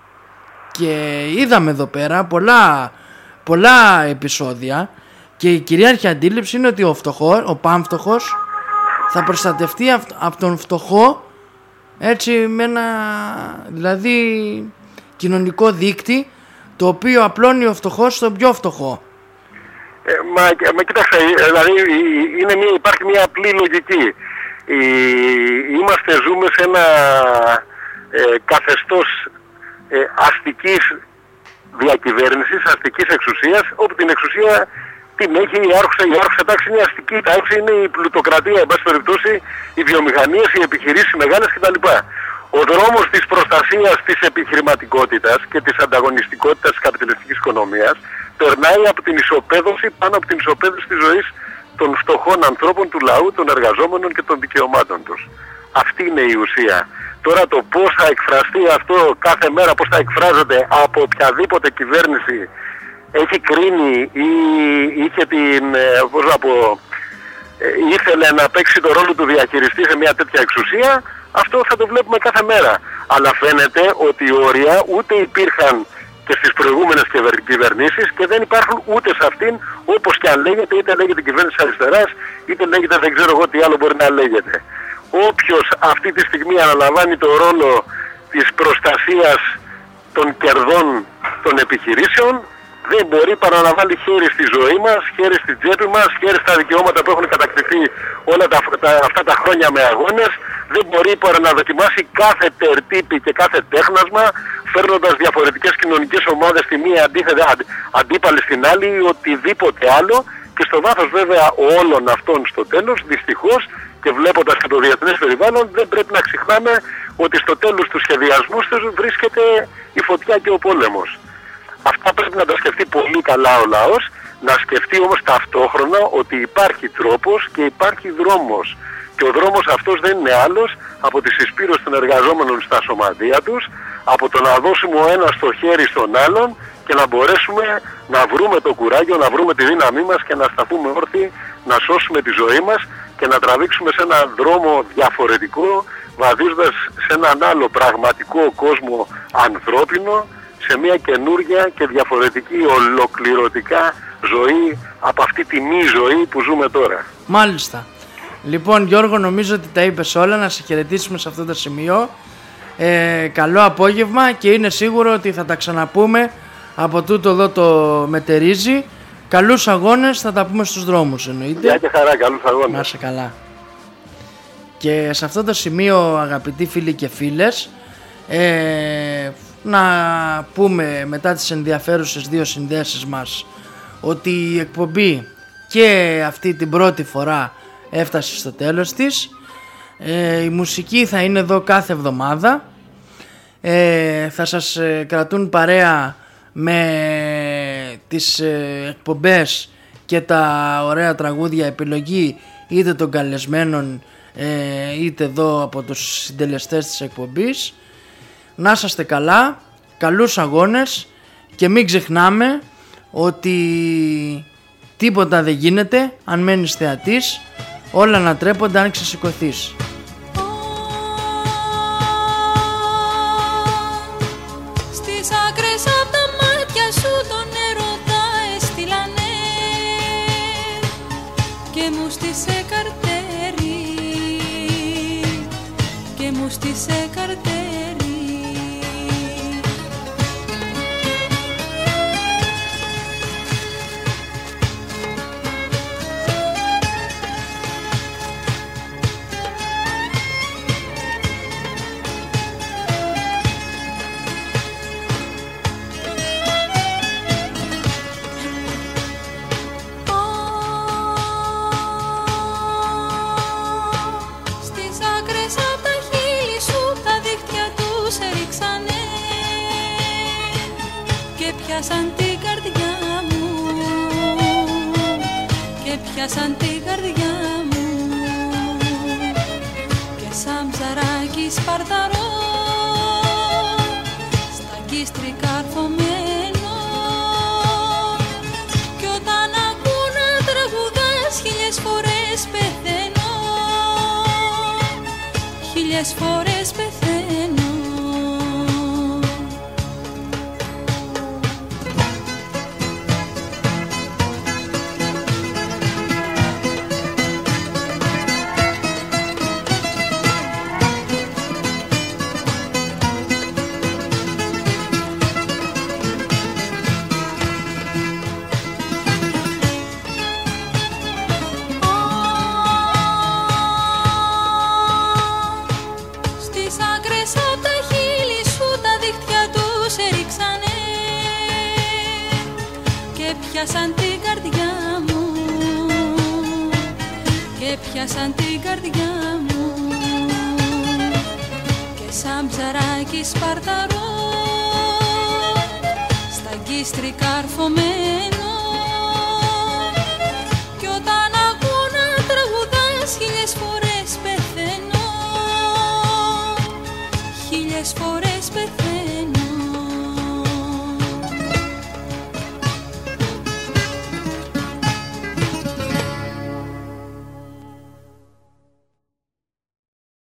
Και είδαμε εδώ πέρα πολλά, πολλά επεισόδια, και η κυρίαρχη αντίληψη είναι ότι ο φτωχός, ο πάμφτωχος θα προστατευτεί από τον φτωχό, έτσι, με ένα δηλαδή κοινωνικό δίκτυ, το οποίο απλώνει ο φτωχός στον πιο φτωχό. Ε, μα, μα κοίταξε, δηλαδή είναι μια, υπάρχει μια απλή λογική. Η, είμαστε, ζούμε σε ένα ε, καθεστώς ε, αστικής διακυβέρνησης, αστικής εξουσίας, όπου την εξουσία την έχει η άρχουσα, η άρχουσα τάξη είναι η αστική τάξη, είναι η πλουτοκρατία, εν πάση περιπτώσει, οι βιομηχανίες, οι επιχειρήσεις μεγάλες κτλ. Ο δρόμος της προστασίας της επιχειρηματικότητας και της ανταγωνιστικότητας της καπιταλιστικής οικονομίας περνάει από την ισοπαίδωση, πάνω από την ισοπαίδωση της ζωής των φτωχών ανθρώπων του λαού, των εργαζόμενων και των δικαιωμάτων τους. Αυτή είναι η ουσία. Τώρα το πώς θα εκφραστεί αυτό κάθε μέρα, πώς θα εκφράζεται από οποιαδήποτε κυβέρνηση έχει κρίνει ή είχε την, πώς να πω, ήθελε να παίξει το ρόλο του διαχειριστή σε μια τέτοια εξουσία, αυτό θα το βλέπουμε κάθε μέρα. Αλλά φαίνεται ότι οι όρια ούτε υπήρχαν και στις προηγούμενες κυβερνήσεις και δεν υπάρχουν ούτε σε αυτήν, όπως και αν λέγεται, είτε λέγεται κυβέρνηση αριστεράς, είτε λέγεται δεν ξέρω εγώ τι άλλο μπορεί να λέγεται. Όποιος αυτή τη στιγμή αναλαμβάνει το ρόλο της προστασίας των κερδών των επιχειρήσεων, δεν μπορεί παρά να βάλει χέρι στη ζωή μας, χέρι στη τσέπη μας, χέρι στα δικαιώματα που έχουν κατακτηθεί όλα τα, τα, αυτά τα χρόνια με αγώνες. Δεν μπορεί παρά να δοκιμάσει κάθε τερτύπη και κάθε τέχνασμα, φέρνοντας διαφορετικές κοινωνικές ομάδες τη μία αντίθετα, αντίπαλη στην άλλη ή οτιδήποτε άλλο. Και στο βάθος βέβαια όλων αυτών στο τέλος, δυστυχώς, και βλέποντας και το διεθνές περιβάλλον, δεν πρέπει να ξεχνάμε ότι στο τέλος του σχεδιασμού τους βρίσκεται η φωτιά και ο πόλεμος. Αυτά πρέπει να τα σκεφτεί πολύ καλά ο λαός, να σκεφτεί όμως ταυτόχρονα ότι υπάρχει τρόπος και υπάρχει δρόμος. Και ο δρόμος αυτός δεν είναι άλλος από τη συσπήρωση των εργαζόμενων στα σωματεία τους, από το να δώσουμε ο ένας το χέρι στον άλλον και να μπορέσουμε να βρούμε το κουράγιο, να βρούμε τη δύναμή μας και να σταθούμε όρθιοι, να σώσουμε τη ζωή μας και να τραβήξουμε σε έναν δρόμο διαφορετικό, βαδίζοντας σε έναν άλλο πραγματικό κόσμο ανθρώπινο, σε μια καινούρια και διαφορετική ολοκληρωτικά ζωή από αυτή τη μη ζωή που ζούμε τώρα. Μάλιστα. Λοιπόν, Γιώργο, νομίζω ότι τα είπες όλα. Να σε χαιρετήσουμε σε αυτό το σημείο. Ε, καλό απόγευμα και είναι σίγουρο ότι θα τα ξαναπούμε από τούτο εδώ το μετερίζει. Καλούς αγώνες, θα τα πούμε στους δρόμους εννοείται. Γεια και χαρά, καλούς αγώνες. Να είσαι καλά. Και σε αυτό το σημείο, αγαπητοί φίλοι και φίλες, ε, να πούμε μετά τις ενδιαφέρουσες δύο συνδέσεις μας ότι η εκπομπή και αυτή την πρώτη φορά έφτασε στο τέλος της. Ε, η μουσική θα είναι εδώ κάθε εβδομάδα. Ε, θα σας ε, κρατούν παρέα με τις ε, εκπομπές και τα ωραία τραγούδια, επιλογή είτε των καλεσμένων ε, είτε εδώ από τους συντελεστές της εκπομπής. Να είσαστε καλά, καλούς αγώνες και μην ξεχνάμε ότι τίποτα δεν γίνεται αν μένεις θεατής, όλα να τρέπονται αν ξεσηκωθείς. Στις άκρες απ' τα μάτια σου τον έρωτα έστειλανε και μου στήσε καρτέρι, και μου στήσε καρτέρι. Πιάσαν την καρδιά μου, και πιάσαν την καρδιά μου, και σαν ψαράκι σπαρταρό στα κύστρικα αρθωμένο, κι όταν ακούω να τραγουδάς χίλιες φορές πεθαίνω, χίλιες φορές πεθαίνω. Πιάσαν την καρδιά μου, και πιάσαν την καρδιά μου, και σαν ψαράκι σπαρταρό στα γκίστρικα αρθωμένο,